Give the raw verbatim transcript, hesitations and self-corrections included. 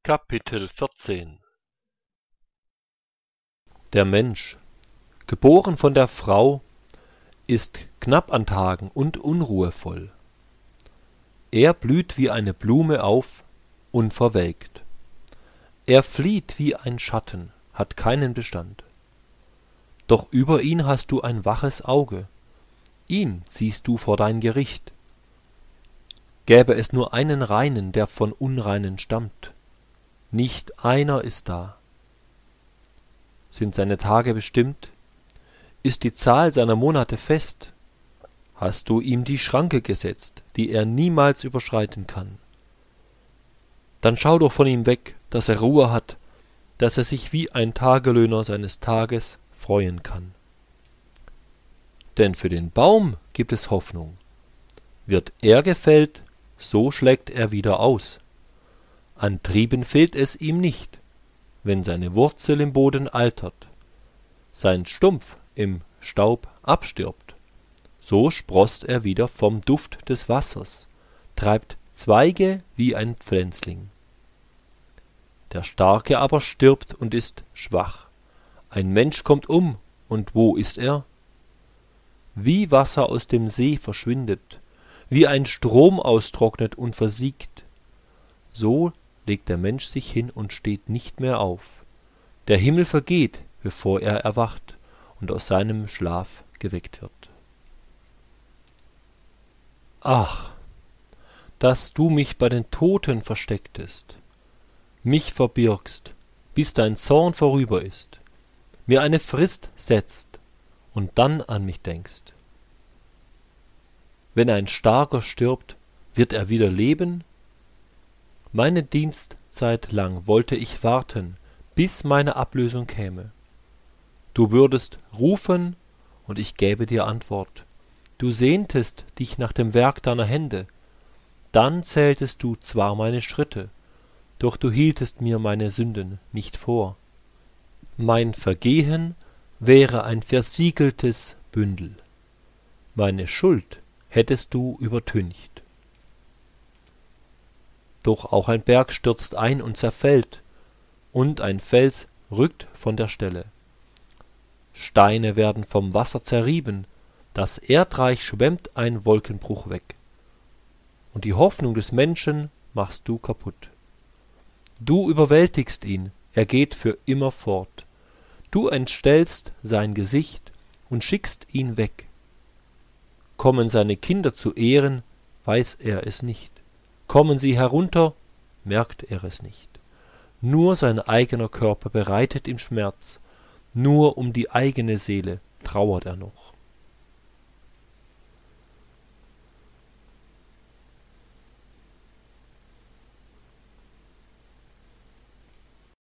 Kapitel vierzehn Der Mensch, geboren von der Frau, ist knapp an Tagen und unruhevoll. Er blüht wie eine Blume auf, unverwelkt. Er flieht wie ein Schatten, hat keinen Bestand. Doch über ihn hast du ein waches Auge, ihn ziehst du vor dein Gericht. Gäbe es nur einen Reinen, der von Unreinen stammt, nicht einer ist da. Sind seine Tage bestimmt? Ist die Zahl seiner Monate fest? Hast du ihm die Schranke gesetzt, die er niemals überschreiten kann? Dann schau doch von ihm weg, dass er Ruhe hat, dass er sich wie ein Tagelöhner seines Tages freuen kann. Denn für den Baum gibt es Hoffnung. Wird er gefällt, so schlägt er wieder aus. An Trieben fehlt es ihm nicht, wenn seine Wurzel im Boden altert, sein Stumpf im Staub abstirbt, so sproßt er wieder vom Duft des Wassers, treibt Zweige wie ein Pflänzling. Der Starke aber stirbt und ist schwach. Ein Mensch kommt um, und wo ist er? Wie Wasser aus dem See verschwindet, wie ein Strom austrocknet und versiegt, so legt der Mensch sich hin und steht nicht mehr auf. Der Himmel vergeht, bevor er erwacht und aus seinem Schlaf geweckt wird. Ach, dass du mich bei den Toten verstecktest, mich verbirgst, bis dein Zorn vorüber ist, mir eine Frist setzt und dann an mich denkst. Wenn ein Starker stirbt, wird er wieder leben? Meine Dienstzeit lang wollte ich warten, bis meine Ablösung käme. Du würdest rufen, und ich gäbe dir Antwort. Du sehntest dich nach dem Werk deiner Hände. Dann zähltest du zwar meine Schritte, doch du hieltest mir meine Sünden nicht vor. Mein Vergehen wäre ein versiegeltes Bündel. Meine Schuld hättest du übertüncht. Doch auch ein Berg stürzt ein und zerfällt, und ein Fels rückt von der Stelle. Steine werden vom Wasser zerrieben, das Erdreich schwemmt ein Wolkenbruch weg. Und die Hoffnung des Menschen machst du kaputt. Du überwältigst ihn, er geht für immer fort. Du entstellst sein Gesicht und schickst ihn weg. Kommen seine Kinder zu Ehren, weiß er es nicht. Kommen sie herunter, merkt er es nicht. Nur sein eigener Körper bereitet ihm Schmerz, nur um die eigene Seele trauert er noch.